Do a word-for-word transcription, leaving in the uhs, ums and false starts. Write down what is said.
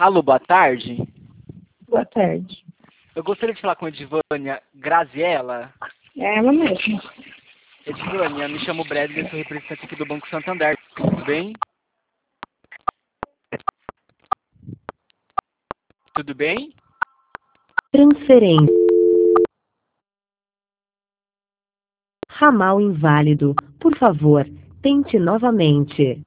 Alô, boa tarde. Boa tarde. Eu gostaria de falar com a Edivânia Graziella. É ela mesma. Edivânia, me chamo Bradley, eu sou representante aqui do Banco Santander. Tudo bem? Tudo bem? Transferência. Ramal inválido. Por favor, tente novamente.